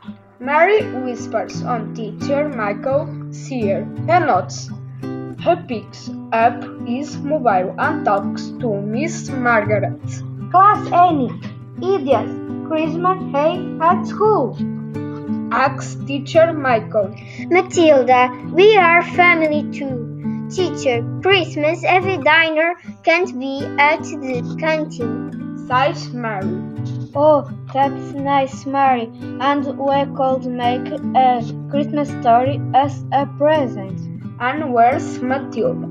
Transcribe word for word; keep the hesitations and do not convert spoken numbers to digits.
Mary whispers on teacher Michael's ear and nods. He picks up his mobile and talks to Miss Margaret. Class Annie, idiot, Christmas Eve at school. Asks teacher Michael. Matilda, we are family too. Teacher, Christmas every diner can't be at the canteen. Sighs Mary. Oh, that's nice, Mary, and we could make a Christmas story as a present. And where's Matilda?